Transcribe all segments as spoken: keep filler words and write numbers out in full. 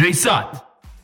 džej Sat.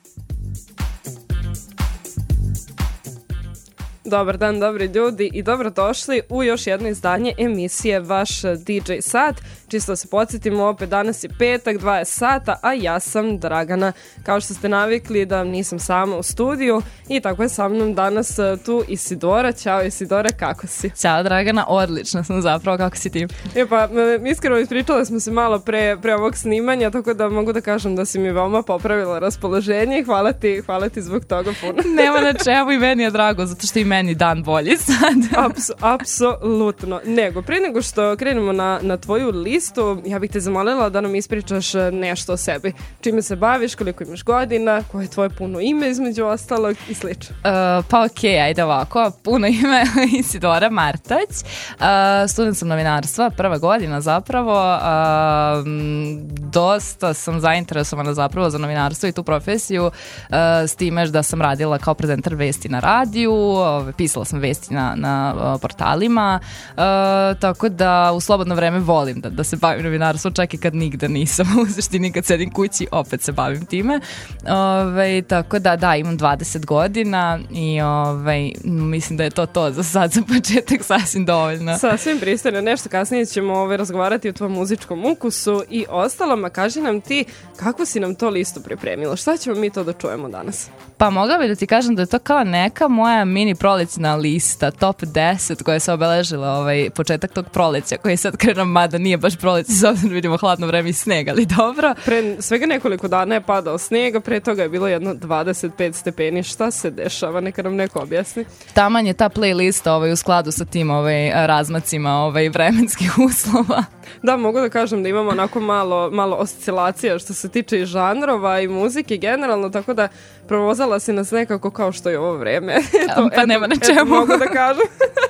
Dobar dan, dobri ljudi i dobrodošli u još jedno izdanje emisije Vaš di džej Sat. Čisto se podsjetimo, opet danas je petak, dvadeset sata, a ja sam Dragana. Kao što ste navikli da nisam sama u studiju i tako je sa mnom danas tu Isidora. Ćao Isidora, kako si? Ćao Dragana, odlično sam zapravo, kako si ti? E pa, iskreno ispričali smo se malo pre, pre ovog snimanja, tako da mogu da kažem da si mi veoma popravila raspoloženje i hvala ti, hvala ti zbog toga puno. Nema na čemu, i meni je drago, zato što i meni dan bolji sad. Apsu, apsolutno. Nego, prije nego što krenemo na, na tvoju listu, ja bih te zamolila da nam ispričaš nešto o sebi. Čime se baviš, koliko imaš godina, koje je tvoje puno ime između ostalog i slično. Uh, pa okej, okay, ajde ovako. Puno ime Isidora Martać. Uh, student sam novinarstva, prva godina zapravo. Uh, dosta sam zainteresovana zapravo za novinarstvo i tu profesiju, uh, s time da sam radila kao prezentar vesti na radiju, uh, pisala sam vesti na, na uh, portalima, uh, tako da u slobodno vreme volim da, da se bavim novinarstvom, čak i kad nigde nisam, u suštini kad sedim kući opet se bavim time. Ove, tako da da, imam dvadeset godina i ove, mislim da je to to za sad, za početak sasvim dovoljno. Sasvim pristojno, nešto kasnije ćemo ove, razgovarati o tvom muzičkom ukusu i ostalom, a kaži nam ti kako si nam to listu pripremila, šta ćemo mi to da čujemo danas? Pa mogla bi da ti kažem da je to kao neka moja mini prolećna lista, top deset koja se obeležila ovaj, početak tog proleća koji sad krenuo, mada nije baš proleće, s obzirom vidimo hladno vreme i sneg, ali dobro. Pre svega nekoliko dana je padao snega, pre toga je bilo jedno dvadeset pet stepeni, šta se dešava, neka nam neko objasni. Taman je ta playlista ovaj, u skladu sa tim ovaj, razmacima ovaj, vremenskih uslova. Da, mogu da kažem da imamo onako malo, malo oscilacija što se tiče i žanrova i muzike generalno, tako da provozala si nas nekako kao što je ovo vreme. Eto, pa nema na čemu. Eto, mogu da kažem.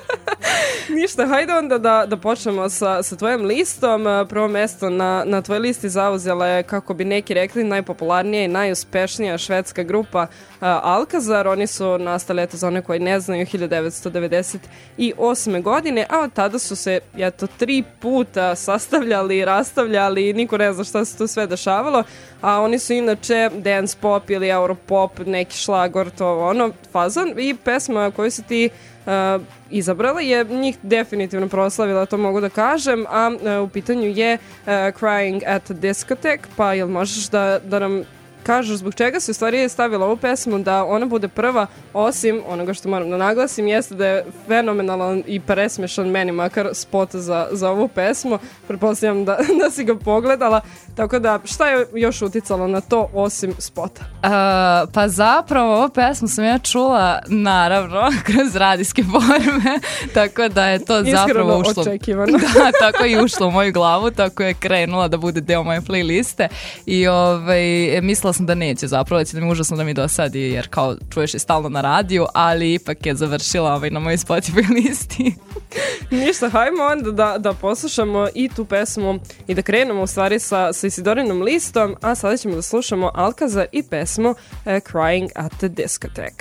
Ništa, hajde onda da, da počnemo sa, sa tvojim listom. Prvo mesto na, na tvojoj listi zauzela je, kako bi neki rekli, najpopularnija i najuspešnija švedska grupa uh, Alcazar. Oni su nastali, eto, za one koji ne znaju, hiljadu devetsto devedeset osme godine, a od tada su se, eto, tri puta sastavljali i rastavljali i niko ne zna šta se tu sve dešavalo, a oni su inače dance pop ili europop, neki šlagor, to ono, fazon, i pesma koju si ti Uh, izabrala je njih definitivno proslavila, to mogu da kažem, a uh, u pitanju je uh, Crying at the Discotheque, pa jel možeš da, da nam kažeš zbog čega se u stvari stavila ovu pesmu da ona bude prva, osim onoga što moram da naglasim jeste da je fenomenalan i presmešan, meni makar, spot za, za ovu pesmu. Pretpostavljam da, da si ga pogledala, tako da šta je još uticalo na to osim spota? Uh, pa zapravo ovu pesmu sam ja čula naravno kroz radijske forme, tako da je to iskreno zapravo ušlo. Očekivano. Da, tako je ušlo u moju glavu, tako je krenula da bude deo moje playliste i ovaj, mislila sam da neće zapravo, da će da mi užasno da mi dosadi, jer kao čuješ je stalno na radiju, ali ipak je završila ovaj, na mojoj Spotify listi. Ništa, hajmo onda da, da poslušamo i tu pesmu i da krenemo u stvari sa, sa Isidorinom listom, a sada ćemo da slušamo Alcazar i pesmu uh, Crying at the Discotheque.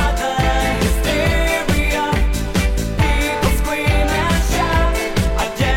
Hysteria, people scream and shout. I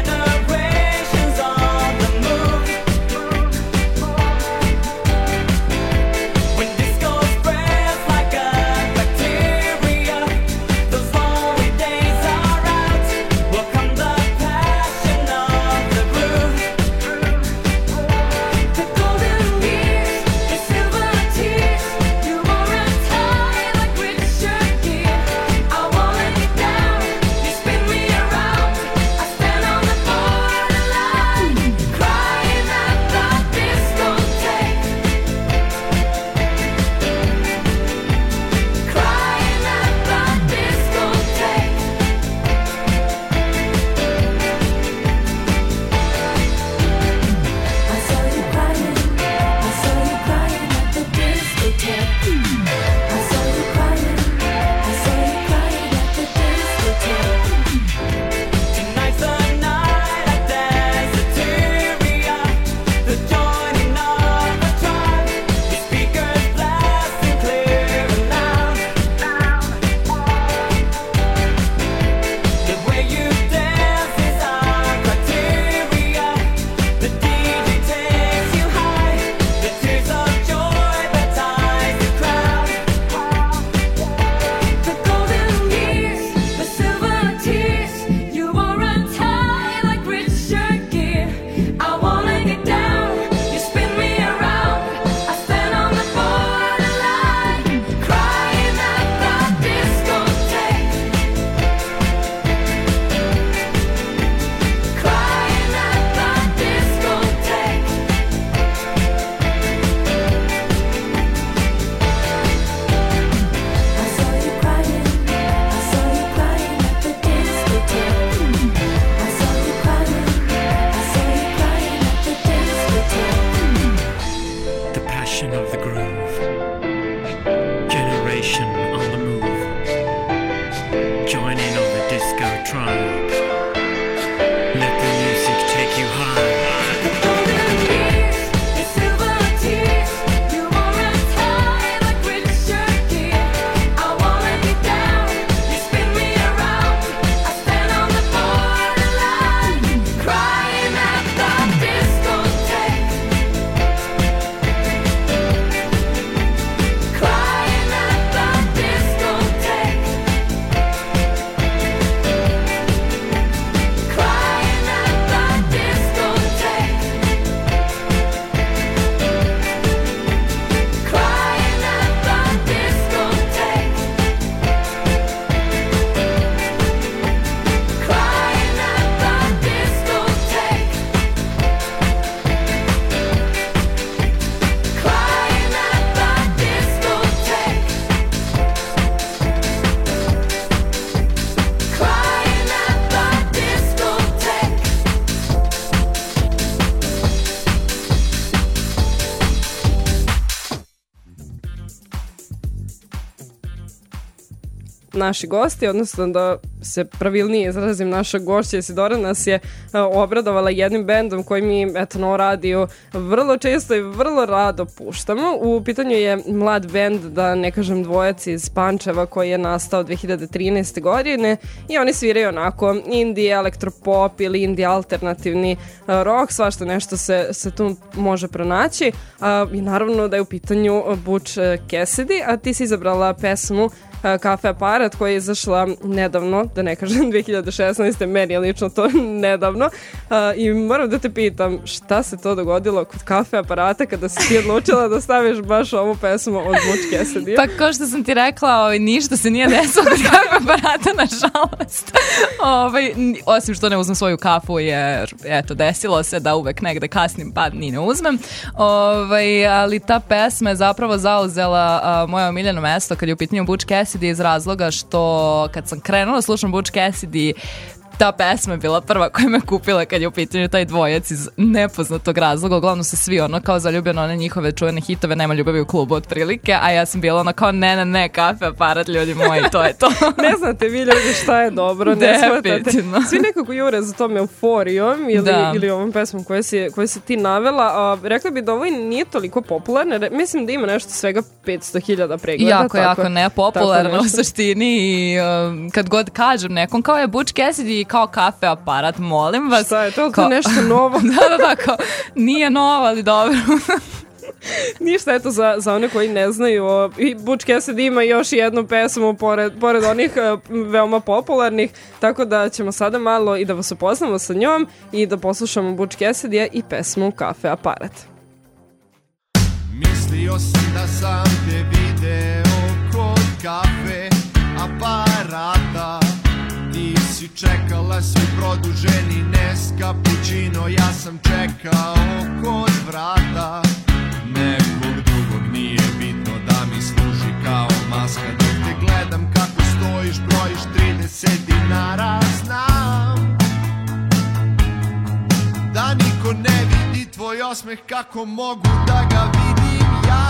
disco trance. Let the music take you high. Naši gosti, odnosno da se pravilnije izrazim, naša gošća Isidora nas je uh, obradovala jednim bendom koji mi eto na radiju vrlo često i vrlo rado puštamo. U pitanju je mlad bend, da ne kažem dvojac iz Pančeva, koji je nastao dve hiljade trinaeste. godine i oni sviraju onako indie, elektropop ili indie alternativni uh, rock, svašta nešto se, se tu može pronaći uh, i naravno da je u pitanju Butch Cassidy, a ti si izabrala pesmu Kafe Aparat koja je izašla nedavno, da ne kažem dve hiljade šesnaeste. Meni je lično to nedavno uh, i moram da te pitam šta se to dogodilo kod Kafe Aparata kada si ti odlučila da staviš baš ovu pesmu od Butch Cassidy? Pa kao što sam ti rekla, ovaj, ništa se nije desilo kod Kafe Aparata, nažalost. Ovaj, osim što ne uzmem svoju kafu, jer eto, desilo se da uvek negde kasnim pa ni ne uzmem. Ovaj, ali ta pesma je zapravo zauzela uh, moje omiljeno mesto kad je u pitanju Butch Cassidy, iz razloga što kad sam krenula slušam Butch Cassidy, ta pesma je bila prva koja me kupila kad je u pitanju taj dvojac iz nepoznatog razloga. Uglavnom se svi ono kao zaljubljeno one njihove čuvene hitove Nema ljubavi u klubu otprilike, a ja sam bila ono kao ne, ne, ne, Kafe Aparat, ljudi moji, to je to. Ne znate vi ljudi šta je dobro, ne shvatate. Svi nekako jure za tom euforijom ili, ili ovom pesmom koju si, koju si ti navela. A, rekla bi da ovo nije toliko popularno, mislim da ima nešto svega petsto hiljada pregleda. Jako, tako, jako nepopularno u suštini i um, kad god kažem nekom kao je Butch Cassidy kao Kafe Aparat, molim vas. Šta je to? Kao, nešto novo? da, da, da, kao, nije novo, ali dobro. Ništa, eto, za, za one koji ne znaju, o, i Butch Cassidy ima još jednu pesmu pored, pored onih uh, veoma popularnih, tako da ćemo sada malo i da vas upoznamo sa njom i da poslušamo Butch Cassidy i pesmu Kafe Aparat. Mislio sam da sam te video kod Kafe Aparata. Ti si čekala svoj produženi Nescapuccino, ja sam čekao kod vrata. Nekog drugog nije bitno da mi služi kao maska. Dok te gledam kako stojiš, brojiš trideset dinara. Znam da niko ne vidi tvoj osmeh, kako mogu da ga vidim ja.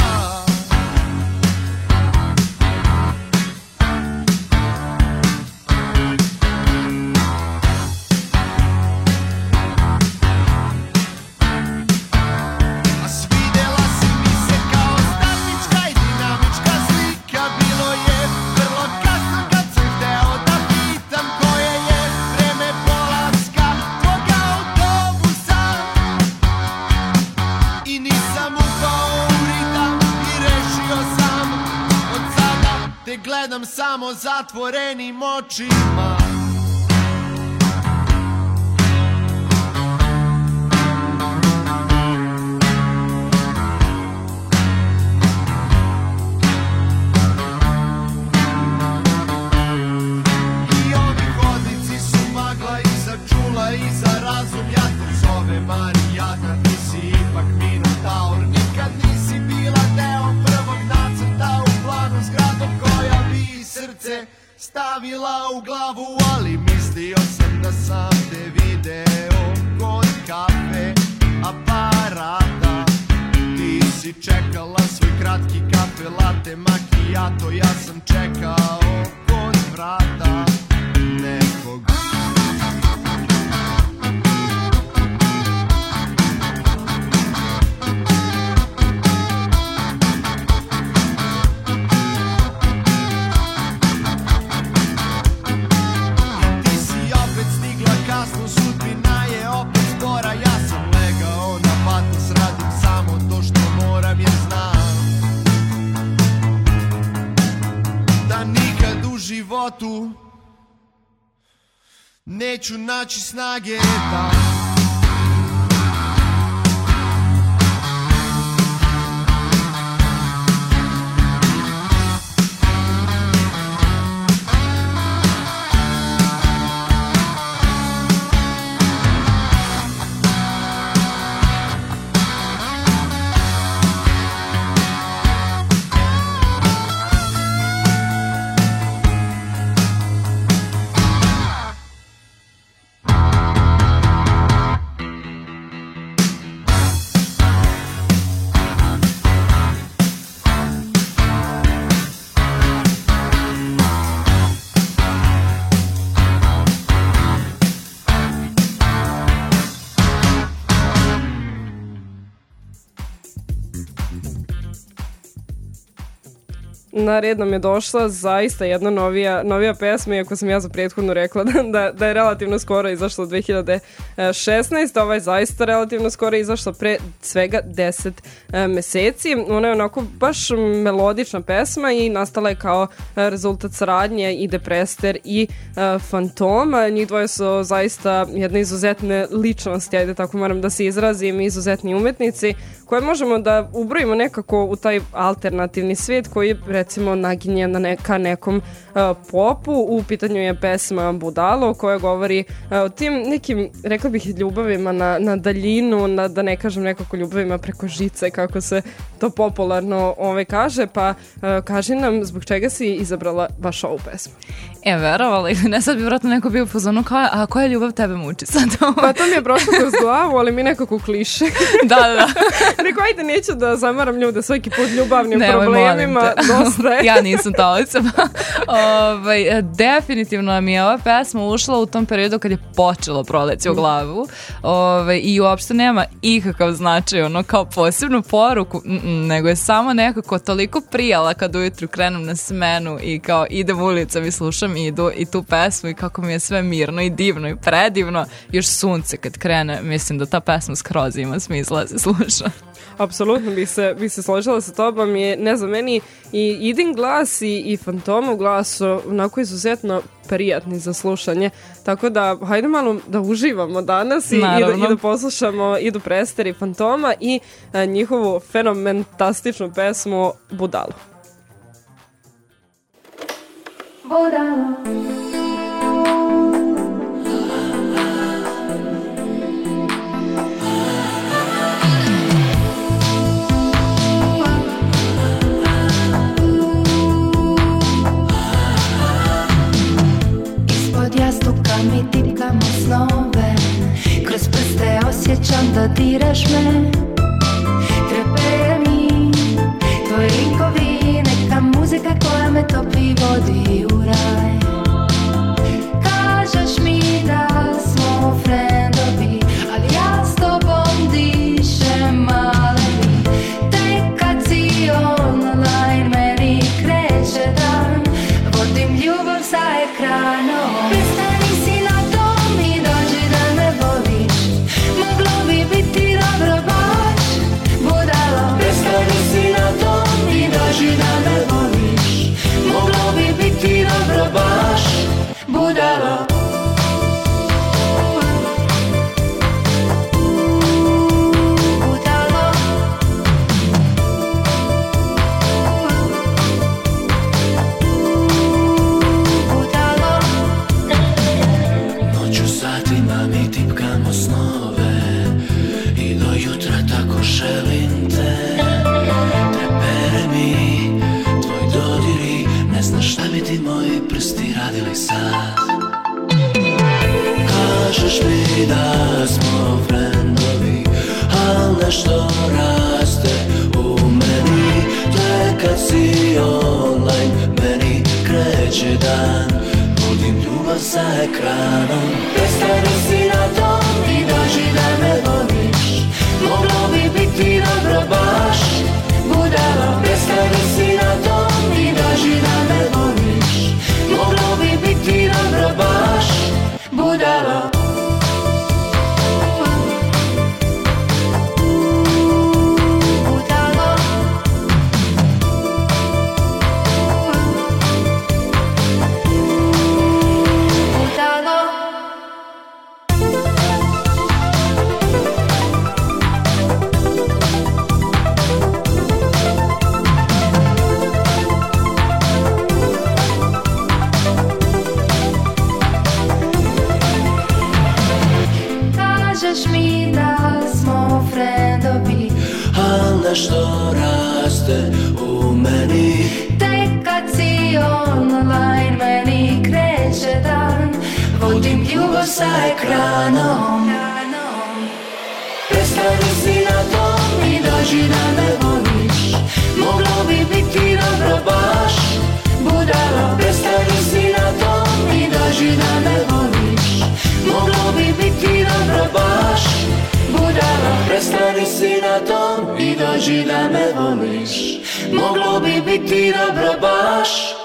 Gledam samo zatvorenim očima. I ovi hodnici su magla i za čula i za razum. Ja te zove Marijana, ti si ipak Minotaur. Nikad nisi bila deo prvog nacrta u planu zgradom koja bi srce stavila u glavu, ali mislio sam da sam te video kod Kafe Aparata. Ti si čekala svoj kratki kafe latte macchiato, ja sam čekao kod vrata. Neko životu neću naći snage da Na red nam je došla zaista jedna novija, novija pesma, iako sam ja za prethodno rekla da, da, da je relativno skoro izašla dve hiljade šesnaeste. Ova je zaista relativno skoro izašla pre svega deset e, meseci. Ona je onako baš melodična pesma i nastala je kao rezultat saradnje i Deprester i e, Fantoma. Njih dvoje su zaista jedne izuzetne ličnosti, ajde tako moram da se izrazim, izuzetni umetnici koje možemo da ubrojimo nekako u taj alternativni svijet koji recimo naginje na ne, ka nekom uh, popu. U pitanju je pesma Budalo koja govori uh, o tim nekim, rekla bih, ljubavima na, na daljinu, na, da ne kažem nekako ljubavima preko žice, kako se to popularno ove kaže, pa uh, kaži nam zbog čega si izabrala baš ovu pesmu. E, verovala ili ne, sad bi vratno neko bio u fazonu kao, a koja ljubav tebe muči sad? Pa to mi je prošlo kroz glavu, ali mi nekako kliše. Da, da, da. Rekao, ajde, neću da zamaram ljude svaki put ljubavnim Nemoj, problemima, dosta je. Ja nisam ta osoba. Ovaj, definitivno mi je ova pesma ušla u tom periodu kad je počelo proleći u glavu. Ovaj, i uopšte nema ikakav značaj, ono kao posebnu poruku, mm, nego je samo nekako toliko prijala kad ujutru krenem na smenu i kao idem ulicom i slušam i, idu, i tu pesmu i kako mi je sve mirno i divno i predivno. Još sunce kad krene, mislim da ta pesma skroz ima smisla da se sluša. Apsolutno bih se, bih se složila sa tobom. Je, ne znam, meni i Idin glas i, i Fantomov glas su onako izuzetno prijatni za slušanje. Tako da, hajde malo da uživamo danas i, i, da, i da poslušamo i Deprester i Fantoma i a, njihovu fenomentastičnu pesmu Budalo. Budalo. Jastuka mi tipkamo snove, kroz prste osjećam da diraš me. Trepe mi tvoji likovi, neka muzika koja me topi vodi u raj. Kažeš mi da smo frendovi, ali ja s tobom dišem maleni. Tek kad si online meni kreće dan, vodim ljubav sa ekranom. Budalo. Budalo. Budalo. Noću satima mi tipkamo snove i do jutra tako želim te. Trepere mi tvoj dodiri, ne znaš šta bi ti moji prsti radili sad. Kažeš mi da smo frendovi, al nešto raste u meni. Tek kad si online meni kreće dan, budim ljubav sa ekranom. Prestani si na tom i dođi da me voliš, moglo bi biti dobro baš. Budalo. Prestani si na tom i dođi da me voliš, moglo bi biti dobro baš. Budalo. Budalo. kažeš mi da smo frendovi, al nešto raste u meni. tek kad si online meni kreće dan, vodim ljubav sa ekranom. Prestani si na tom i dođi da me voliš, moglo bi biti dobro baš. Budala, prestani si na tom i dođi da me voliš, moglo bi biti dobro baš. Budala, prestani si na tom i dođi da me voliš, moglo bi biti dobro baš.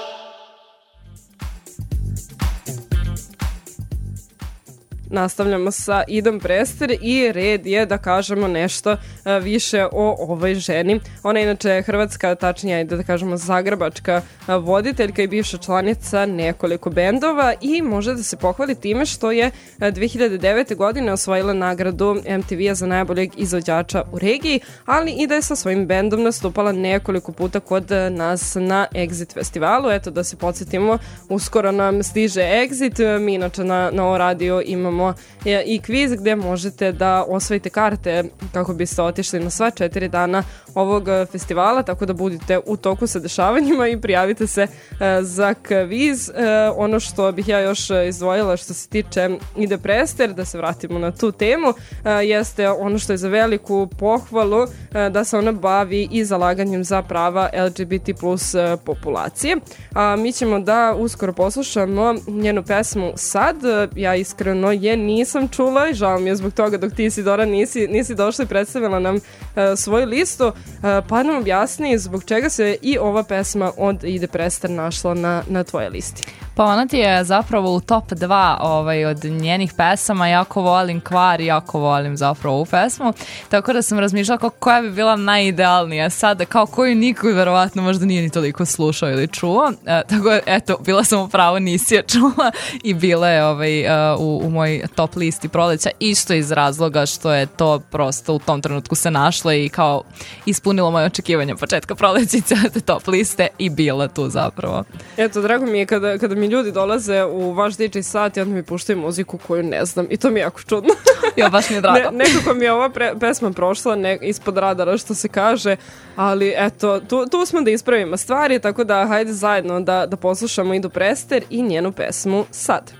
Nastavljamo sa Idom Prester i red je da kažemo nešto e, više o ovoj ženi. Ona je inače hrvatska, tačnije da kažemo zagrebačka e, voditeljka i bivša članica nekoliko bendova i može da se pohvali time što je e, dve hiljade devete. godine osvojila nagradu M T V-a za najboljeg izvođača u regiji, ali i da je sa svojim bendom nastupala nekoliko puta kod e, nas na Exit festivalu. Eto da se podsjetimo, uskoro nam stiže Exit, mi inače na, na ovo radio imamo i kviz gdje možete da osvojite karte kako biste otišli na sva četiri dana ovog festivala, tako da budite u toku sa dešavanjima i prijavite se za kviz. Ono što bih ja još izdvojila što se tiče Ide Prester, da se vratimo na tu temu, jeste ono što je za veliku pohvalu, da se ona bavi i zalaganjem za prava L G B T plus populacije. A mi ćemo da uskoro poslušamo njenu pesmu Sad. Ja iskreno je nisam čula i žao mi je zbog toga dok ti, Isidora, nisi, nisi došla i predstavila nam uh, svoju listu, uh, pa nam objasni zbog čega se i ova pesma od Ide Prester našla na, na tvojoj listi. Pa ona ti je zapravo u top dva ovaj, od njenih pesama. Jako volim Kvar i jako volim zapravo ovu pesmu. Tako da sam razmišljala kako, koja bi bila najidealnija sada, kao koju niko verovatno možda nije ni toliko slušao ili čuo. E, tako eto, bila sam upravo, nisi je čula i bila je ovaj, uh, u, u moj top listi proleća. Isto iz razloga što je to prosto u tom trenutku se našlo i kao ispunilo moje očekivanja početka prolećice od top liste i bila tu zapravo. Eto, drago mi je kada, kada mi ljudi dolaze u vaš D J sat i onda mi puštaju muziku koju ne znam i to mi je jako čudno. Jo, baš mi je drago. Ne, nekako mi je ova pre, pesma prošla ne, ispod radara što se kaže, ali eto, tu, tu smo da ispravimo stvari, tako da hajde zajedno da, da poslušamo Idu Prester i njenu pesmu Sad.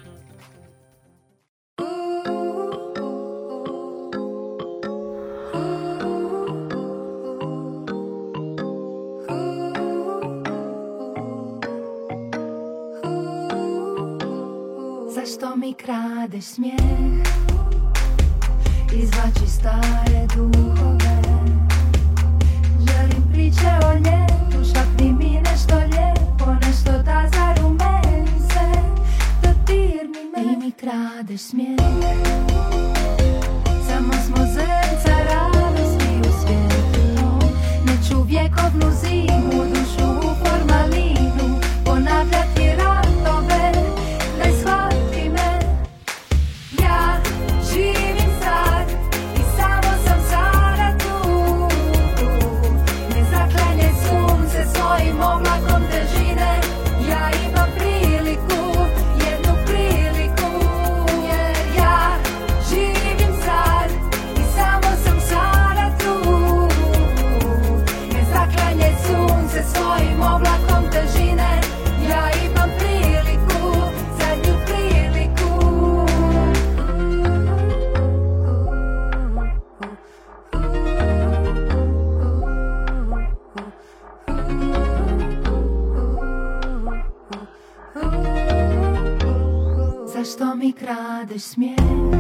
Zašto mi kradeš smijeh, izvlači stare duhove, želim priče o ljetu, šapni mi nešto lijepo, nešto da zarumeni se, dodirni me. Ti mi kradeš smijeh, samo smo zrnca radosti u svijetu, neću vjekovnu zimu, dušu u formalinu, ponavljati ratove, ne shvati me. Ja živim sad i samo sam sada tu, ne zaklanje sunce svojim oblakom težine. Ja imam priliku, jednu priliku, jer ja živim sad i samo sam sada tu, ne zaklanje sunce svojim oblakom težine. Ja imam priliku, zadnju priliku. Zašto mi kradeš smijeh,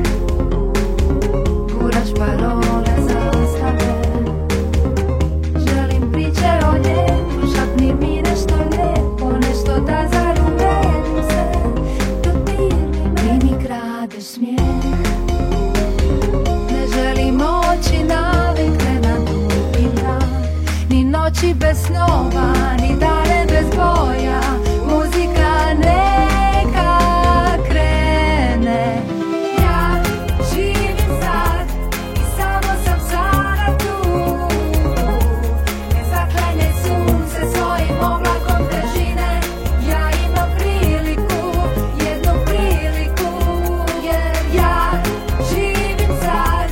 guraš parole zastave, želim priče o ljetu, šapni mi nešto lijepo, nešto da zarumenim se, dodirni me. Ti mi kradeš smijeh, ne želim oči navikne na dugi mrak, ni noći bez snova, ni dane bez boja, muzika neka krene. Ja živim sad i samo sam sada tu, ne zaklanje sunce svojim oblakom težine. Ja imam priliku, jednu priliku, jer ja živim sad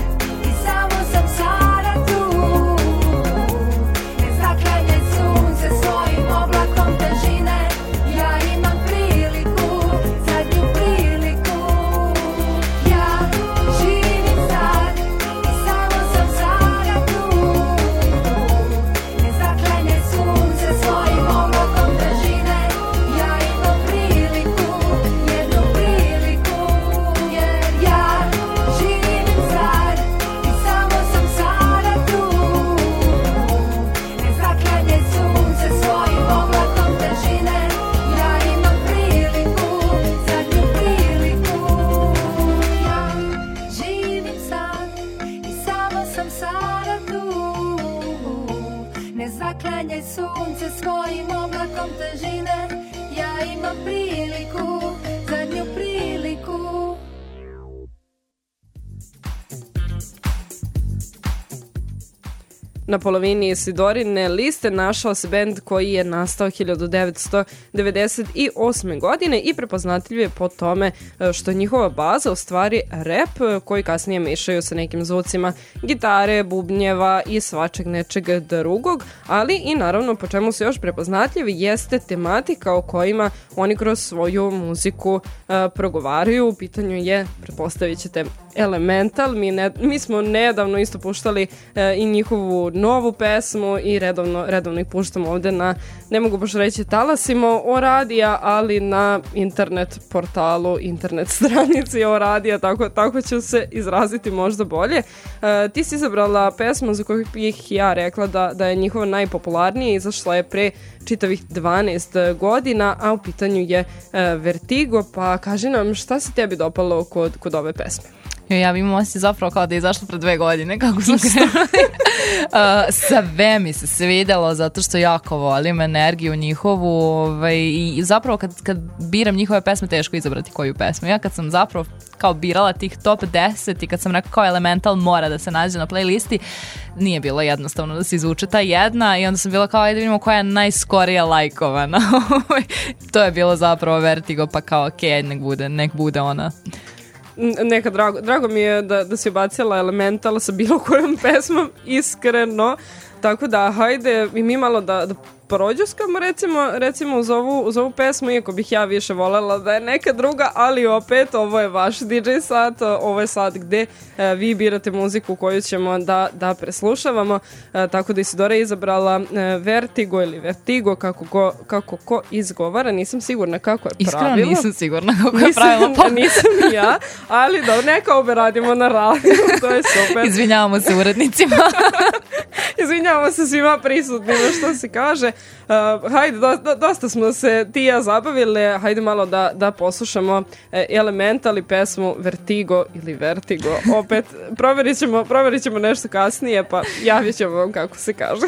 ima priliku, zadnju priliku. Na polovini Isidorine liste našao se bend koji je nastao hiljadu devetsto devedeset osme. godine i prepoznatljiv je po tome što njihova baza u stvari rap koji kasnije mešaju sa nekim zvucima gitare, bubnjeva i svačeg nečeg drugog, ali i naravno po čemu su još prepoznatljivi jeste tematika o kojima oni kroz svoju muziku uh, progovaraju. U pitanju je, pretpostavit ćete, Elemental. Mi, ne, mi smo nedavno isto puštali uh, i njihovu novu pesmu i redovno, redovno ih puštamo ovde na, ne mogu baš reći talasimo o radija, ali na internet portalu, internet stranici o radija, tako, tako ću se izraziti možda bolje. Uh, ti si izabrala pesmu za koju bih ja rekla da, da je njihova najpopularnija, izašla je pre čitavih dvanaest godina, a u pitanju je uh, Vertigo, pa kaži nam šta se tebi dopalo kod, kod ove pesme? Ja bih imam osjećaj zapravo kao da je izašlo pre dve godine, kako smo krenuli. uh, sve mi se svidelo, zato što jako volim energiju njihovu ovaj, i zapravo kad, kad biram njihove pesme, teško izabrati koju pesmu. Ja kad sam zapravo kao birala tih top deset i kad sam rekao kao Elemental mora da se nađe na playlisti, nije bilo jednostavno da se izvuče ta jedna i onda sam bila kao, ajde vidimo koja je najskorija lajkovana. To je bilo zapravo Vertigo, pa kao ok, nek bude, nek bude ona. Neka drago, drago mi je da, da si ubacila Elemental sa bilo kojom pesmom, iskreno. Tako da, hajde i mi malo da, da prođuskamo recimo, recimo uz, ovu, uz ovu pesmu, iako bih ja više voljela da je neka druga, ali opet ovo je vaš D J sat, ovo je sat gde e, vi birate muziku koju ćemo da, da preslušavamo, e, tako da Isidora je izabrala e, Vertigo ili Vertigo, kako ko, kako ko izgovara, nisam sigurna kako je pravilo. Iskreno nisam sigurna kako je pravilo. Pa nisam ni ja, ali da neka obe radimo na radiju, to je super. Izvinjavamo se urednicima. Izvinjavamo se svima prisutnima, što se kaže. Uh, hajde, do, do, dosta smo se ti i ja zabavile, hajde malo da, da poslušamo e, Elemental i pesmu Vertigo ili Vertigo. Opet, provjerit ćemo, provjerit ćemo nešto kasnije, pa javit ćemo vam kako se kaže.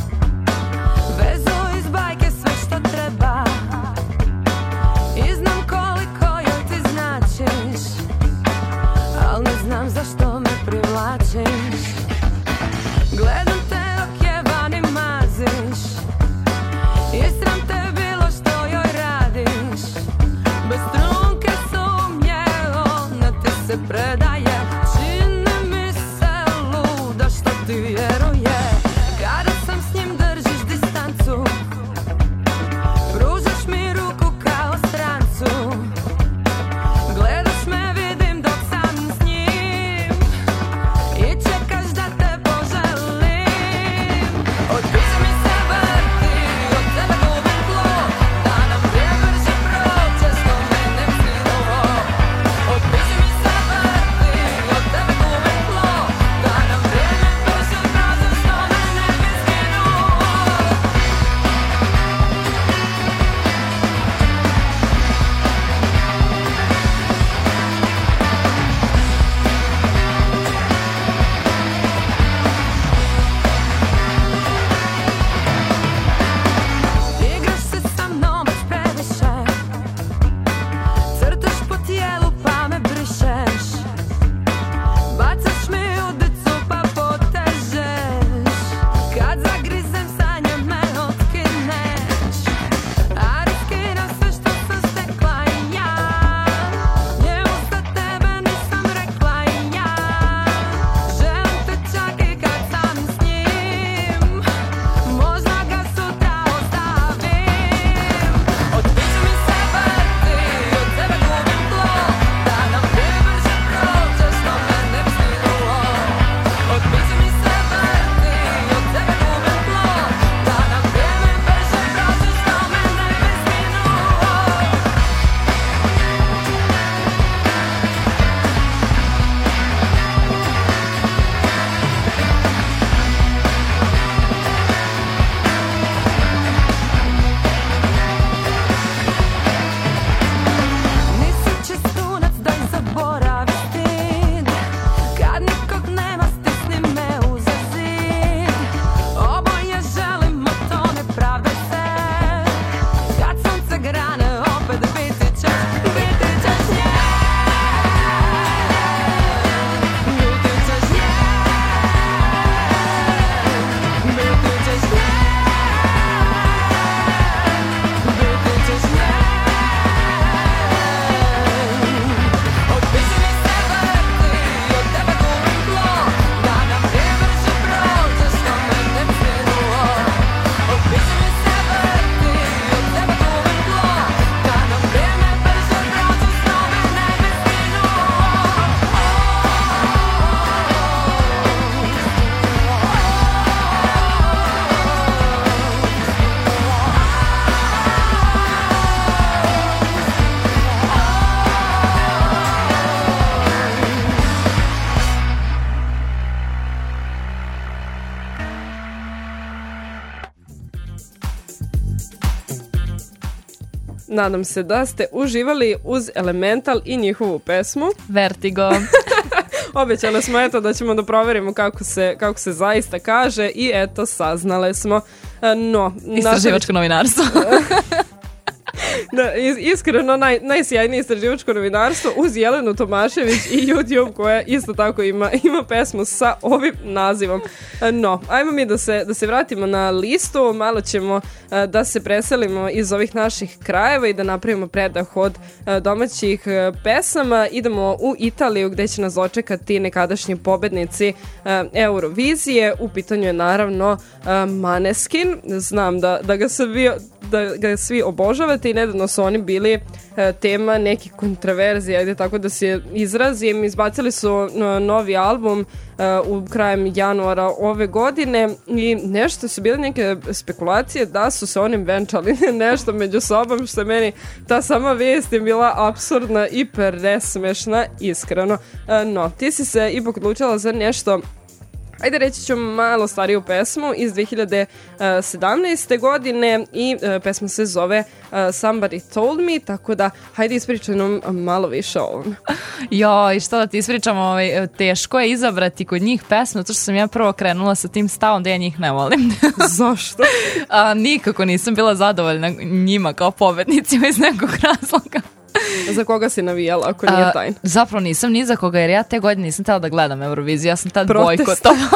Vezu iz bajke sve što treba i znam ko Nadam se da ste uživali uz Elemental i njihovu pesmu. Vertigo. Obećale smo eto da ćemo da proverimo kako se, kako se zaista kaže i eto saznale smo. E, No, Istraživačko novinarstvo. Da, is- iskreno naj, najsjajnije istraživačko novinarstvo uz Jelenu Tomašević i YouTube koja isto tako ima, ima pesmu sa ovim nazivom. E, No, ajmo mi da se, da se vratimo na listu, malo ćemo e, da se preselimo iz ovih naših krajeva i da napravimo predah od e, domaćih e, pesama. Idemo u Italiju gde će nas dočekati nekadašnji pobednici e, Eurovizije. U pitanju je naravno e, Maneskin. Znam da, da ga se bio da ga svi obožavate i nedavno su oni bili e, tema nekih kontroverzija, ajde tako da se izrazim. Izbacili su no, novi album e, u krajem januara ove godine i nešto su bile neke spekulacije da su se oni venčali nešto među sobom, što je meni ta sama vijest je bila apsurdna i presmešna, iskreno. E, no, ti si se ipak odlučila za nešto, ajde reći ću malo stariju pesmu iz dve hiljade sedamnaeste. godine i uh, pesma se zove uh, Somebody Told Me, tako da hajde ispričaj nam malo više o ovom. Jo, i što da ti ispričam, ovaj, teško je izabrati kod njih pesmu, zato što sam ja prvo krenula sa tim stavom da ja njih ne volim. Zašto? A, nikako nisam bila zadovoljna njima kao pobednicima iz nekog razloga. Za koga si navijala, ako nije tajna? A, zapravo nisam ni za koga, jer ja te godine nisam htjela da gledam Euroviziju, ja sam tad Protest. bojkotovala.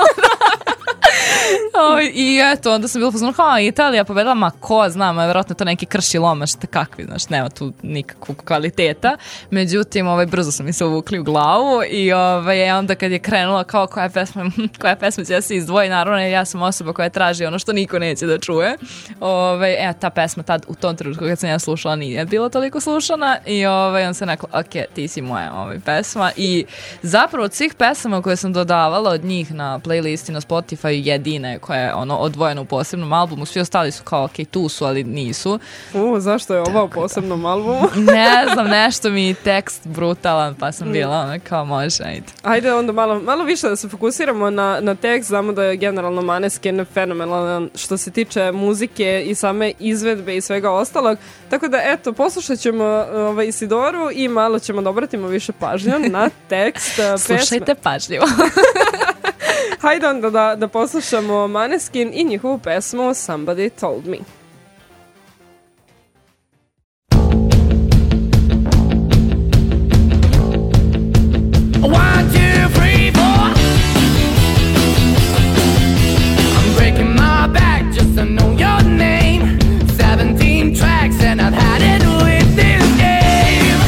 O, I eto, onda sam bila pozorna, kao Italija pobedila, ma ko znam, vjerojatno to neki krši lomaš, kakvi, znaš, nema tu nikakvog kvaliteta. Međutim, ovaj, brzo sam mi se uvukli u glavu i ovaj, onda kad je krenula kao koja pesma, koja pesma će se izdvoji, naravno ja sam osoba koja traži ono što niko neće da čuje. Ovaj, e, ta pesma tad u tom trenutku kad sam ja slušala nije bila toliko slušana i ovaj, on se rekla, ok, ti si moja ovaj, pesma. I zapravo od svih pesama koje sam dodavala od njih na playlisti na Spotify jedine koja je ono odvojena u posebnom albumu, svi ostali su kao ok, tu su, ali nisu. U, zašto je ova u posebnom albumu? Ne znam, nešto mi je tekst brutalan, pa sam bila ono kao može, ajde. Ajde onda malo, malo više da se fokusiramo na, na tekst. Znamo da je generalno Maneskin fenomenalan što se tiče muzike i same izvedbe i svega ostalog. Tako da eto, poslušat ćemo ovaj, Isidoru i malo ćemo da obratimo više pažnju na tekst uh, pesme. Slušajte pažljivo. Hajde onda da, da poslušamo Maneskin i njihovu pesmu Somebody Told Me. One, two, three, four. I'm breaking my back just to know your name. Seventeen tracks and I've had it with this game.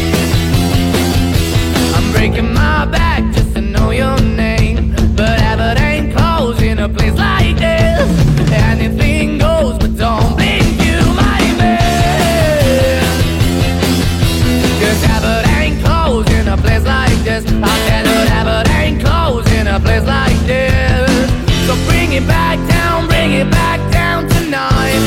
I'm breaking my back just to know your name. But heaven ain't closed in a place like this. Anything goes, but don't blink you, my man. 'Cause heaven ain't closed in a place like this. I said that heaven ain't closed in a place like this. So bring it back down, bring it back down tonight.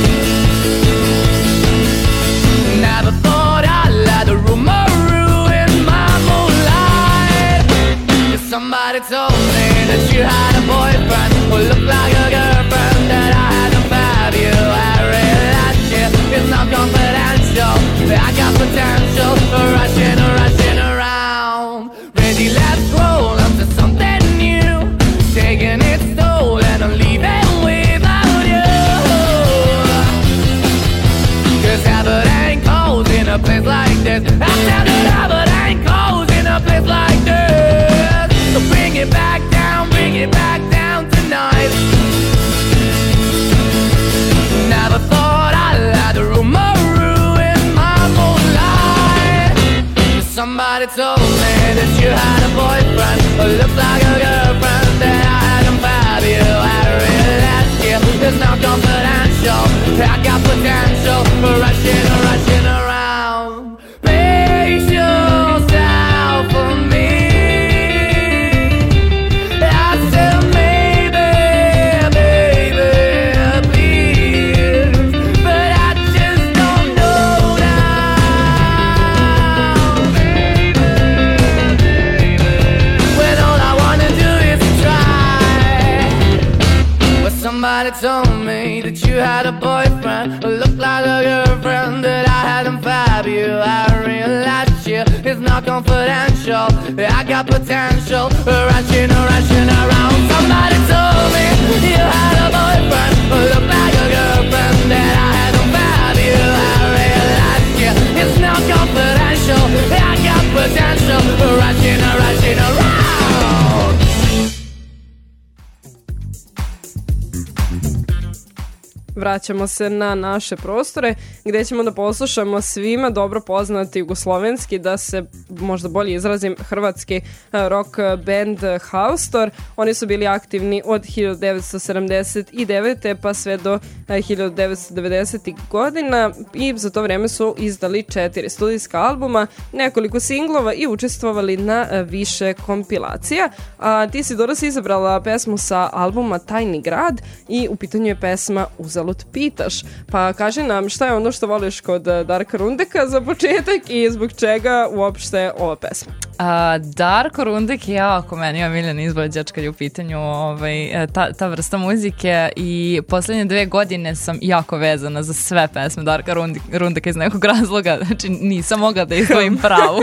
Never thought I'd let the rumor ruin my moonlight. If somebody told me that you had a boyfriend who looked like a girlfriend, that I had to fab you, I really like you. It's not confidential, I got potential, rushing, rushing around. Ready, let's roll onto something new, taking its toll and I'm leaving without you. 'Cause heaven ain't cold in a place like this. I said that heaven ain't cold in a place like this. So bring it back down, bring it back down tonight. Never thought I'd let the rumor ruin my moonlight. Somebody told me that you had a boyfriend who looked like a girlfriend, that I had him fab you, I really like you. It's not confidential, I got potential, rushing, rushing around. Brace yourself for me. I said maybe, baby, please, but I just don't know now, baby, baby. When all I wanna Somebody told me that you had a boyfriend who looked like a girlfriend that I had in five you. I realized shit is not confidential. I got potential, rushing, rushing around. Somebody told me you had a boyfriend who looked like a girlfriend that I had in five you. I realized shit is not confidential. I got potential, rushing, rushing around. Vraćamo se na naše prostore gdje ćemo da poslušamo svima dobro poznati jugoslovenski, da se možda bolje izrazim, hrvatski rock band Haustor. Oni su bili aktivni od hiljadu devetsto sedamdeset devete pa sve do hiljadu devetsto devedesetih godina i za to vreme su izdali četiri studijska albuma, nekoliko singlova i učestvovali na više kompilacija. A ti si, Dora, si izabrala pesmu sa albuma Tajni grad i u pitanju je pesma Uzalud pitaš. Pa kaži nam šta je ono što voliš kod Darka Rundeka za početak i zbog čega uopšte ova pesma? A, Darko Rundek je jako meni omiljen izvođač kad je u pitanju ovaj, ta, ta vrsta muzike i posljednje dve godine sam jako vezana za sve pesme Darka Rundek, Rundeka iz nekog razloga, znači nisam mogla da izdvojim pravu.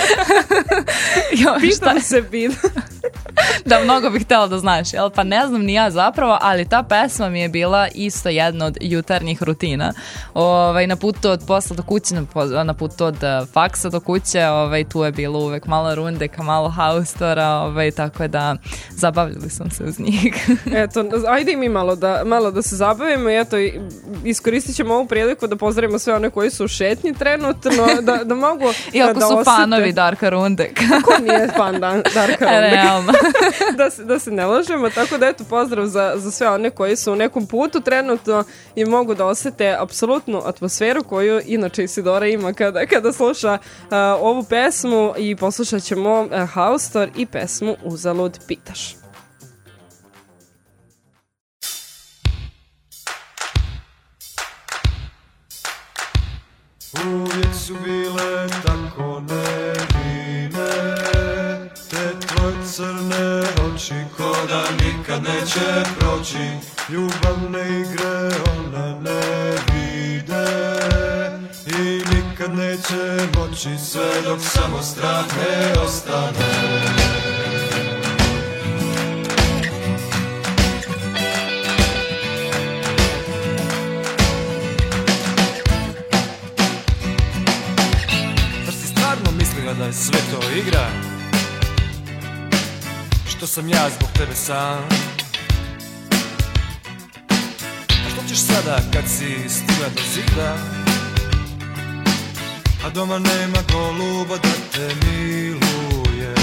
Pitam se pitam. Da, mnogo bih htjela da znaš, jel? Pa ne znam ni ja zapravo, ali ta pesma mi je bila isto jedna od jutarnjih rutina. Ovaj, na putu od posla do kuće, na, na putu od uh, faksa do kuće, ovaj, tu je bilo uvek malo Rundeka, malo Haustora, ovaj, tako da zabavljali sam se uz njih. Eto, ajde i mi malo da, malo da se zabavimo i eto, iskoristit ćemo ovu priliku da pozdravimo sve one koji su u šetnji trenutno, da, da mogu I ako da su osjete. fanovi Darka Rundeka. Ko nije fan Dan, Darka Rundeka? Realno. da, se, da se ne lažemo, tako da eto, pozdrav za, za sve one koji su u nekom putu trenutno i mogu da osjete apsolutnu atmosferu koju inače Isidora ima kada, kada sluša uh, ovu pesmu i poslušat ćemo uh, Haustor i pesmu Uzalud pitaš. Uvijek su bile tako nevine, te tvoje crne oči ko da nikad neće proći. Ljubavne igre one ne vide i nikad neće moći sve dok samo strah ne ostane. Da je sve to igra, što sam ja zbog tebe sam. A što ćeš sada kad si stigla do zida, a doma nema goluba da te miluje.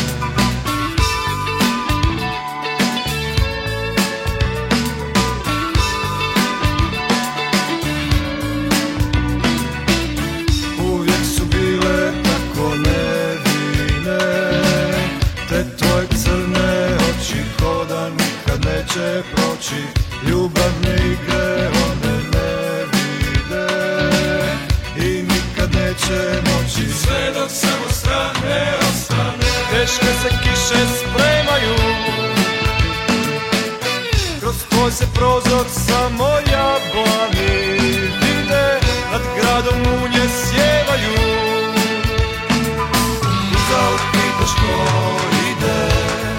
Uvijek su bile tako ne neće proći, ljubavne igre one ne vide i nikad neće moći sve dok samo strah ne ostane. Teške se kiše spremaju, kroz tvoj se prozor samo jablani vide, nad gradom munje sjevaju. Uzalud pitaš ko ide,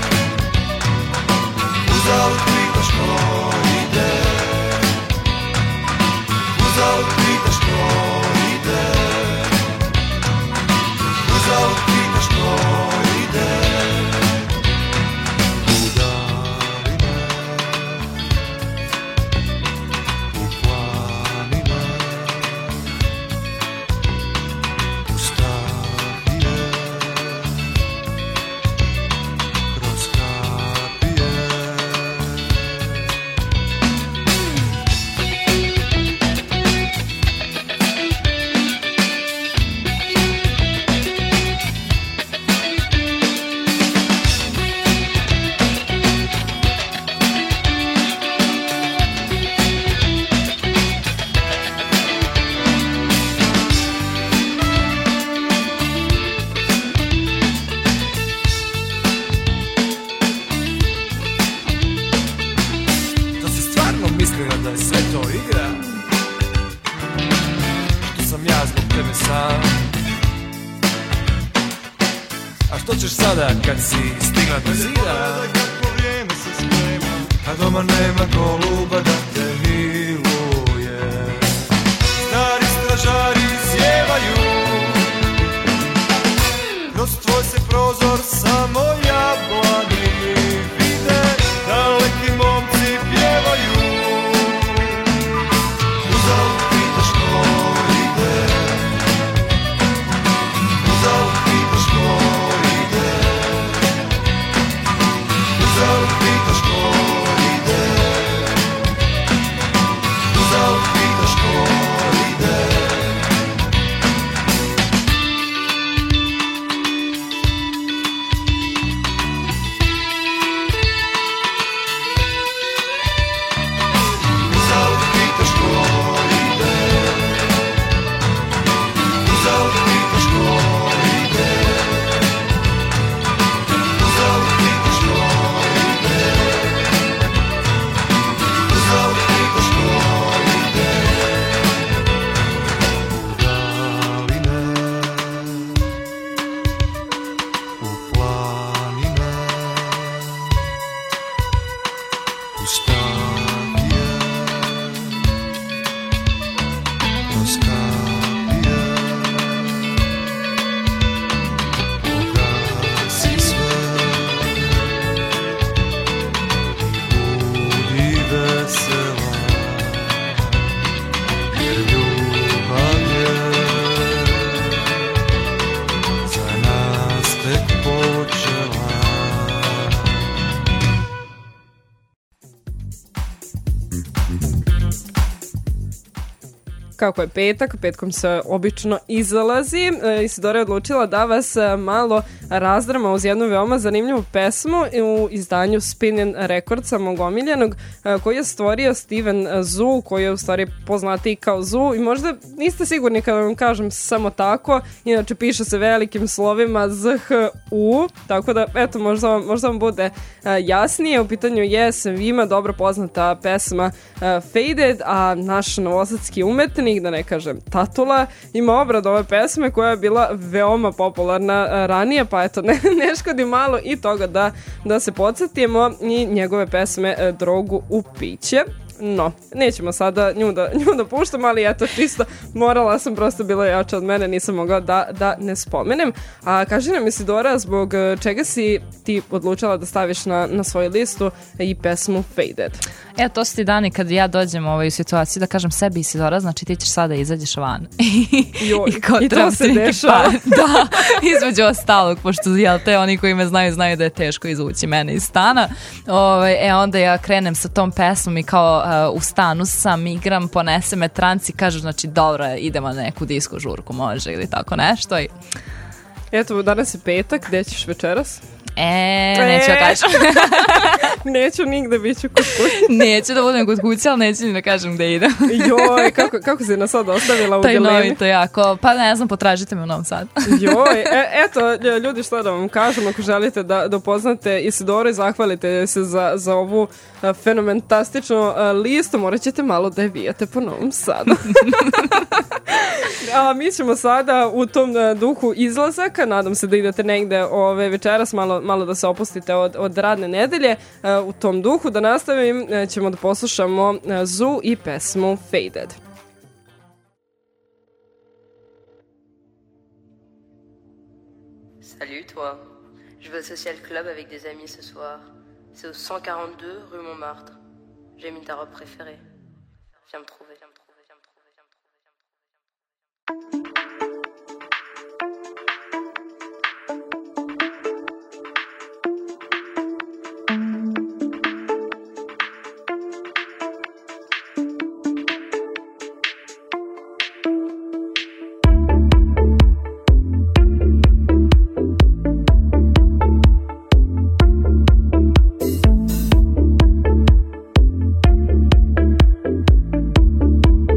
uzalud pitaš ko ide, uzalud pitaš ko ide, uzalud pitaš ko ide. Udari me, Izgleda da je sve to igra, što sam ja zbog tebe sam. A što ćeš sada kad si stigla do zida? A doma nema goluba da te miluje. Stari stražari sjevaju, kroz tvoj se prozor samo jablani vide. Daleki momci pjevaju, uzal pitaš ko ide, uzal pitaš ko ide, uzal pitaš ko ide, uzal pitaš ko ide. Kako je petak, petkom se obično izlazi. E, Isidora je odlučila da vas e, malo razdrama uz jednu veoma zanimljivu pesmu u izdanju Spinning Recordsa mog omiljenog, e, koji je stvorio Steven Zu, koji je u stvari poznatiji kao Zu, i možda niste sigurni kada vam kažem samo tako, inače piše se velikim slovima Z H U, tako da eto možda vam, možda vam bude e, jasnije. U pitanju je svima dobro poznata pesma e, Faded, a naš novosadski umetnik, da ne kažem Tatula, ima obradu ove pesme koja je bila veoma popularna ranije, pa eto ne, ne škodi malo i toga da, da se podsjetimo i njegove pesme Drogu u piće. No, nećemo sada nju da, nju da puštam, ali eto čisto morala sam, prosto bila jača od mene, nisam mogla da, da ne spomenem. A kaži nam Isidora, zbog čega si ti odlučila da staviš na, na svoju listu i pesmu Faded? E, to su ti dani kad ja dođem ovaj, u situaciju da kažem sebi Isidora, znači ti ćeš sada izađeš van. Joj, I, i to se dešava. Pa, da, između ostalog, pošto jel te oni koji me znaju, znaju da je teško izvući mene iz stana. Ovaj, e, onda ja krenem sa tom pesmom i kao uh, u stanu sam, igram, ponese me tranci, kažu znači dobro, idemo na neku disko žurku, može ili tako nešto. I... Eto, danas je petak, gde ćeš večeras? E, neću ja kažem. Neću nigde, bit ću kod kuće. Neću da budem kod kuće, ali neću ni da kažem gde idem. Joj, kako, kako si nas sad ostavila u dilemi? Tajnovito jako, pa ne znam, potražite me u Novom Sadu. Joj, e, eto, ljudi, što da vam kažem, ako želite da, da upoznate Isidoru i zahvalite se za, za ovu a, fenomentastičnu a, listu, morat ćete malo da je vijate po Novom Sadu. A mi ćemo sada u tom a, duhu izlazaka, nadam se da idete negde ove večeras, malo, malo da se opustite od, od radne nedelje, a, u tom duhu da nastavim, a, ćemo da poslušamo a, Zu i pesmu Faded. Salut toi, je vais au Social Club avec des amis ce soir. C'est au cent quarante-deux rue Montmartre. J'ai mis ta robe préférée. Viens me trouver, viens me trouver, viens me trouver, viens me trouver, viens me trouver. Thank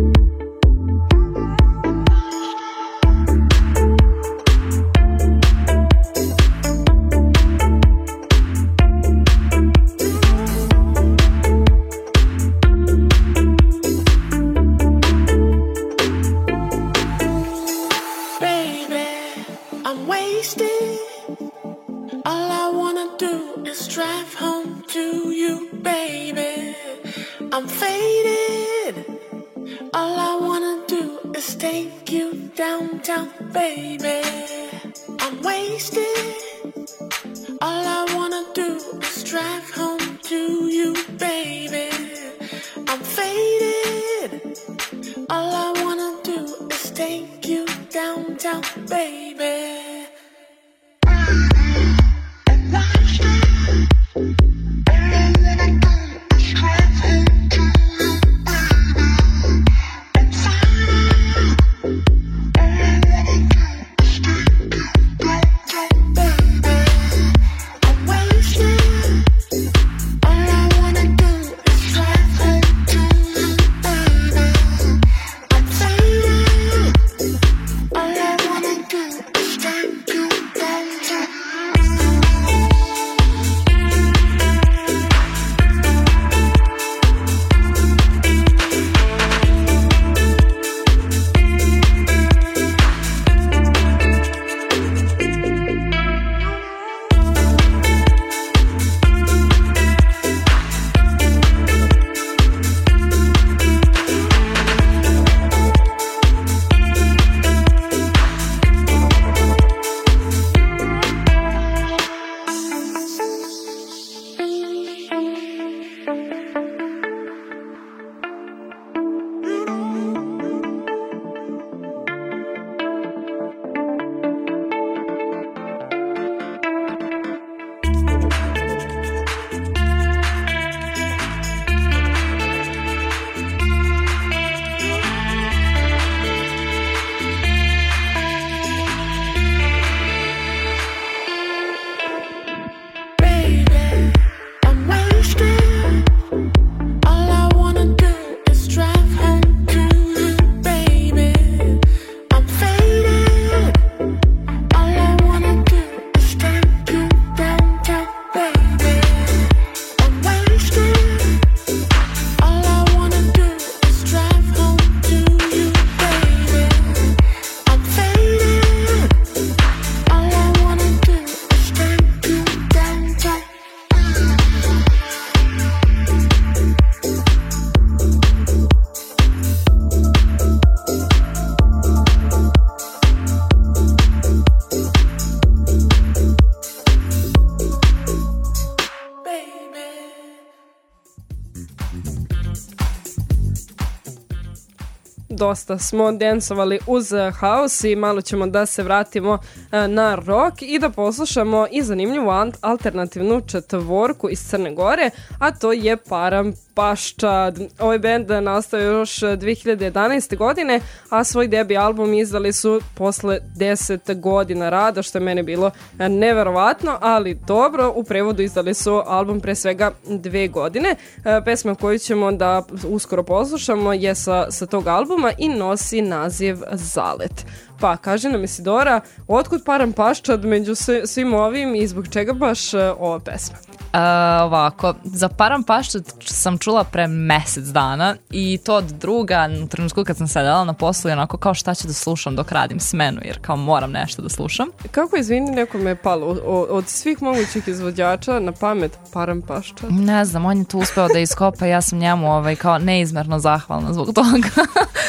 faded. All I wanna do is take you downtown, baby. I'm wasted. All I wanna do is drive home to you, baby. I'm faded. All I wanna do is take you downtown, baby. Dosta smo dancovali uz house i malo ćemo da se vratimo na rock i da poslušamo i zanimljivu alternativnu četvorku iz Crne Gore, a to je Param Paščad. Ovaj band nastao još dve hiljade jedanaeste. godine, a svoj debi album izdali su posle deset godina rada, što je meni bilo neverovatno, ali dobro, u prevodu izdali su album pre svega dve godine. Pesma koju ćemo da uskoro poslušamo je sa, sa tog albuma i nosi naziv Zalet. Pa, kaže nam Isidora, otkud Param Paščad među svim ovim i zbog čega baš uh, ova pesma? Uh, ovako, za Param Paščad sam čula pre mesec dana i to od druga, u trenutku kad sam sedela na poslu i onako kao šta ću da slušam dok radim smenu, jer kao moram nešto da slušam. Kako, izvini, nekome je palo od, od svih mogućih izvođača na pamet Param Paščad? Ne znam, on je tu uspeo da iskopa, ja sam njemu ovaj, kao neizmerno zahvalna zbog toga.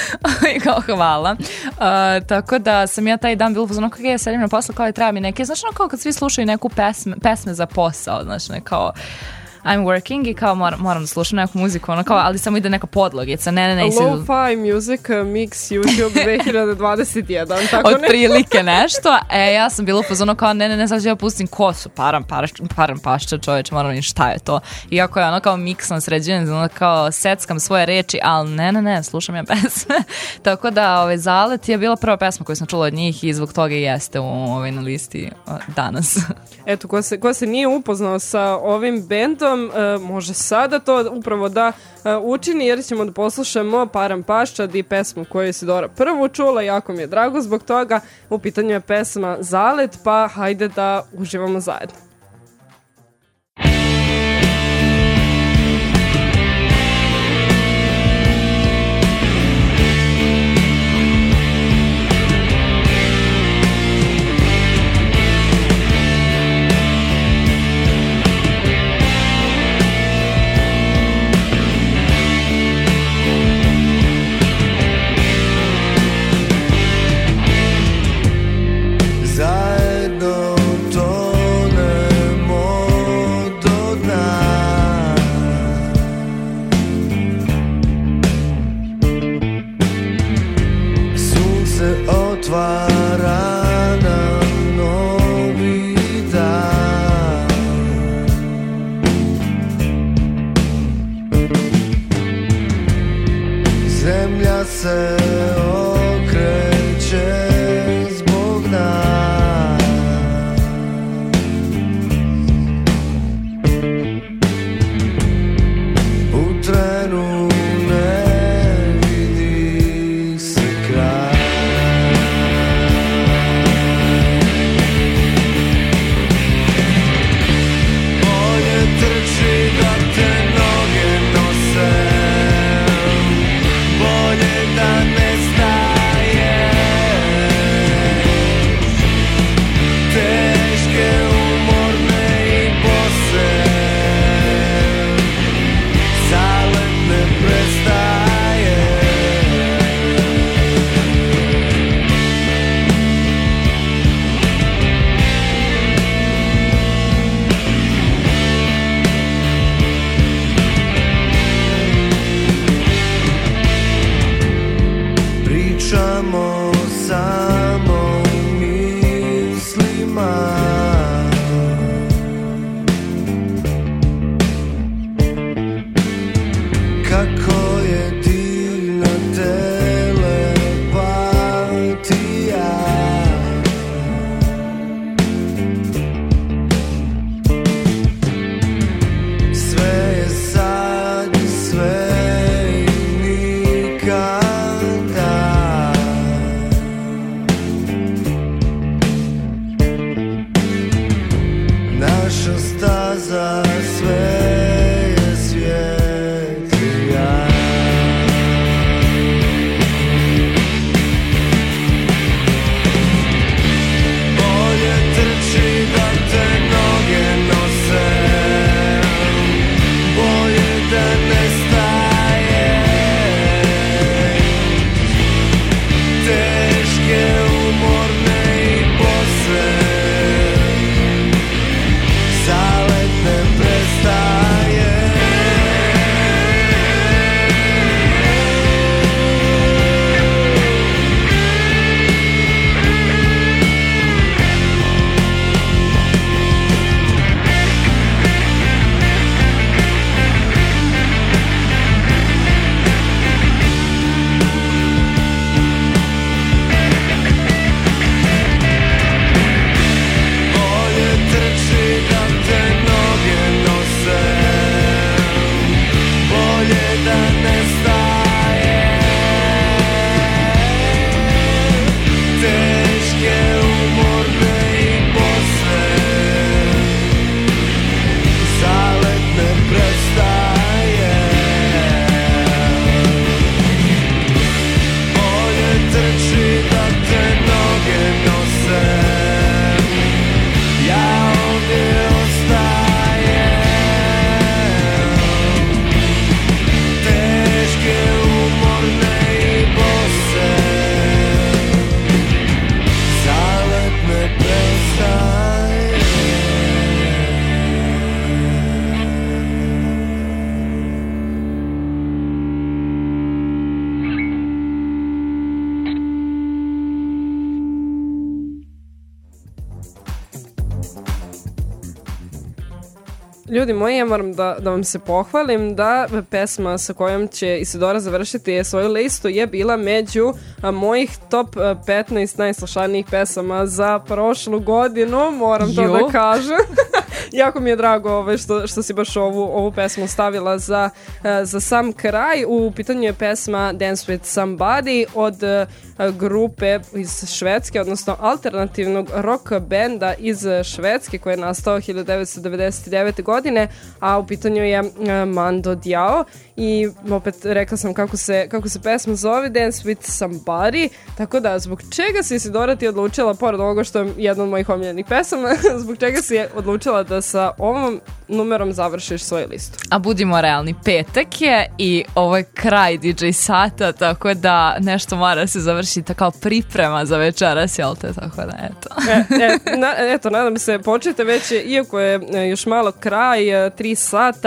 I kao hvala. Uh, tako da sam ja taj dan bila pozorno kako ja sedim na poslu, kao je treba mi neke, znači ono kao kad svi slušaju neku pesme, pesme za posao, znači ne kao I'm working i kao moram, moram da slušam neku muziku, ono kao, ali samo ide neka podlogica, ne, ne, ne. Lo-fi music mix YouTube dve hiljade dvadeset jedan, tako ne? Od prilike nešto, e, ja sam bila upozorno kao, ne, ne, ne, sad ću ja pustim ko su Param, Param Paščad, čoveče, moram vidjeti šta je to. Iako je ono kao miksam, sređujem, ono kao seckam svoje reči, ali ne, ne, ne, slušam ja pesme. Tako da, ovaj, Zalet je bila prva pesma koju sam čula od njih i zbog toga i jeste u, ovaj, na listi danas. Eto, ko se, ko se nije upoznao sa ovim bendom, Uh, može sada to upravo da uh, učini, jer ćemo da poslušamo Param Paščad i pesmu koju je Isidora prvu čula, jako mi je drago zbog toga. U pitanju je pesma Zalet, pa hajde da uživamo zajedno. otvara nam novi dan. Zemlja se okreće zbog nas. U trenu ne vidi se kraj. Bolje trči da te noge nose, bolje da ne staješ. Teške, umorne i bose, zalet ne prestaje. Pričamo samo mislima, kako je divna telepatija. Sve je sad, sve i nikada. Naša staza sve je svjetlija. Bolje trči da te noge nose, bolje da ne staješ. Teške, umorne i bose, zalet ne prestaje. Bolje trči da te noge nose, bolje da ne staješ. Teške, umorne i bose, zalet ne prestaje. Bolje trči da te noge nose, ja ovdje ostajem. Teške, umorne i bose, zalet ne prestaje. Ljudi moji, ja moram da, da vam se pohvalim da pesma sa kojom će Isidora završiti svoju listu je bila među a, mojih top a, petnaest najslušanijih pesama za prošlu godinu, moram to Jo. da kažem. Jako mi je drago ovaj, što, što si baš ovu, ovu pesmu stavila za, a, za sam kraj. U pitanju je pesma Dance with Somebody od a, grupe iz Švedske, odnosno alternativnog rock benda iz Švedske koji je nastao hiljadu devetsto devedeset devete. godine, a u pitanju je uh, Mando Diao i opet rekla sam kako se, kako se pesma zove, Dance with Somebody, tako da zbog čega si Isidora ti odlučila, pored ovoga što je jedna od mojih omiljenih pesama, zbog čega si je odlučila da sa ovom numerom završiš svoju listu? A budimo realni, petak je i ovo je kraj D J sata, tako da nešto mora se završiti kao priprema za večeras, jel te, tako da eto. e, e, na, eto, nadam se, počete već, iako je još malo kraj, tri sata,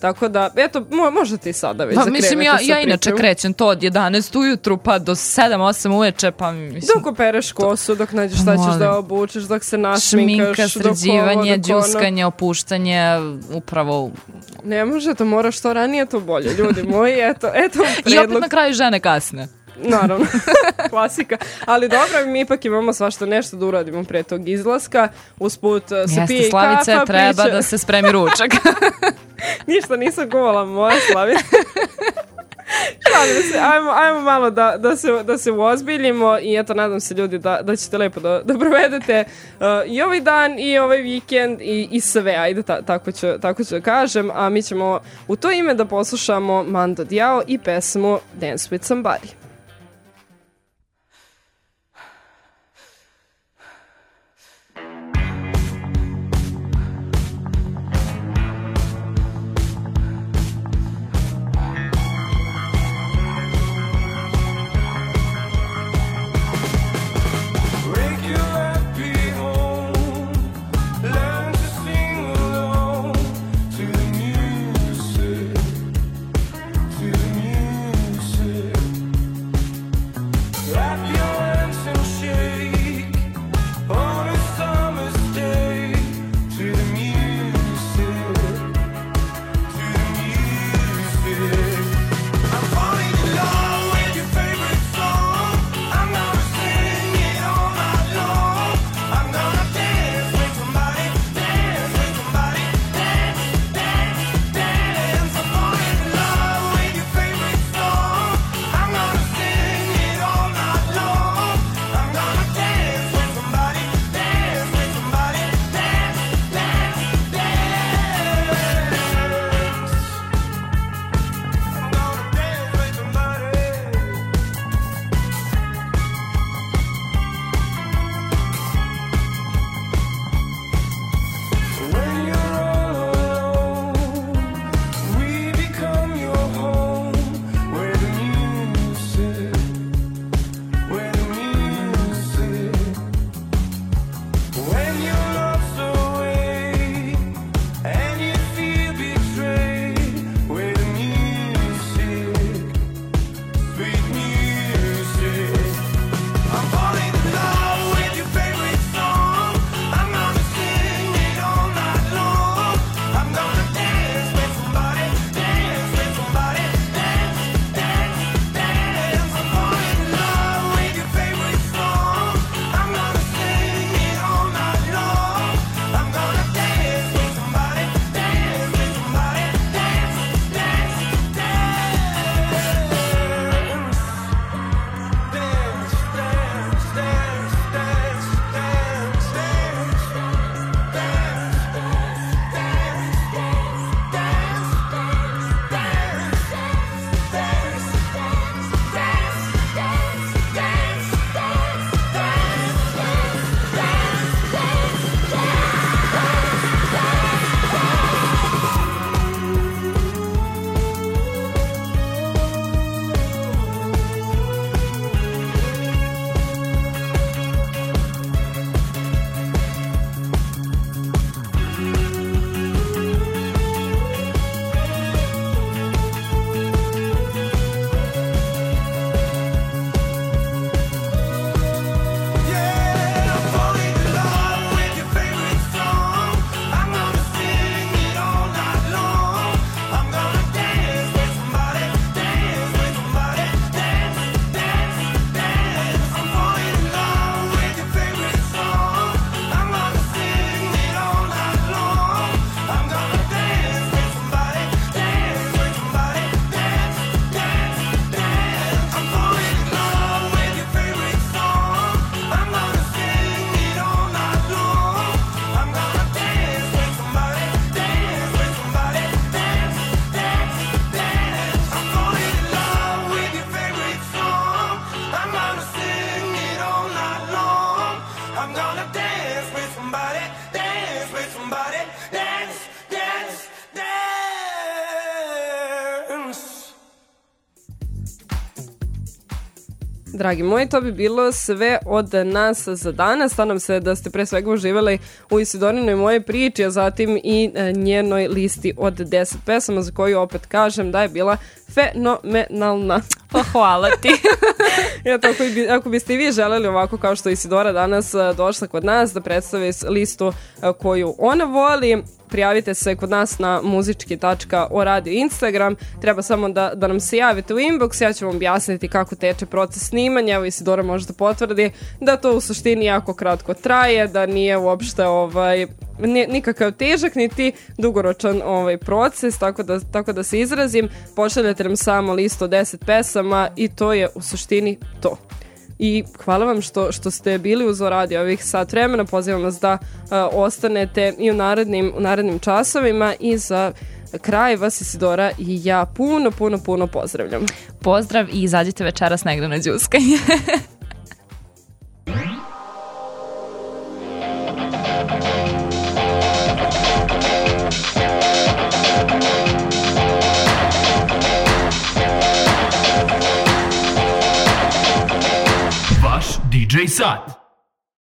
Tako da, eto, mo- možete i sada već Pa da mislim, ja, krenete sa ja inače pripremom. krećem to od jedanaest ujutru pa do sedam osam uveče, pa mislim... Dok opereš kosu, dok nađeš šta ćeš Molim. da obučeš, dok se našminkaš, Šminka, dok ovo, sređivanje, dok ono. džuskanje, opuštanje, upravo... Ne može, to mora što ranije, to bolje, ljudi moji, eto, eto I opet predlog. na kraju žene kasne. Naravno, klasika. Ali dobro, mi ipak imamo svašta nešto da uradimo pre tog izlaska. Usput se Jeste, pije i Slavice, kafa, treba priča. da se spremi ručak. Ništa nisam govala, moja Slavica. Šalim se, ajmo, ajmo malo da, da, se, da se uozbiljimo i eto, nadam se ljudi da, da ćete lepo da, da provedete uh, i ovaj dan i ovaj vikend i, i sve, ajde, ta, tako, ću, tako ću da kažem, a mi ćemo u to ime da poslušamo Mando Diao i pesmu Dance with Somebody. Break your happy home, learn to sing along to the music, to the music. Dragi moji, to bi bilo sve od nas za danas. Nadam se da ste pre svega uživali u Isidorinoj mojoj priči, a zatim i e, njenoj listi od deset pesama, za koju opet kažem da je bila fenomenalna. Pa hvala ti. Eto, ako, bi, ako biste i vi želeli ovako kao što Isidora danas a, došla kod nas da predstavi listu a, koju ona voli, prijavite se kod nas na muzički tačka o radio Instagram. Treba samo da, da nam se javite u inbox, ja ću vam objasniti kako teče proces snimanja. Evo Isidora može da potvrdi da to u suštini jako kratko traje, da nije uopšte ovaj, nikakav težak niti dugoročan ovaj proces, tako da, tako da se izrazim. Pošaljete nam samo listu od deset pesama i to je u suštini to. I hvala vam što, što ste bili uz radio ovih sat vremena. Pozivam vas da uh, ostanete i u narednim, u narednim časovima i za kraj vas Isidora i ja puno, puno, puno pozdravljam. Pozdrav i izađite večeras negde na đuskanje. D J Sat.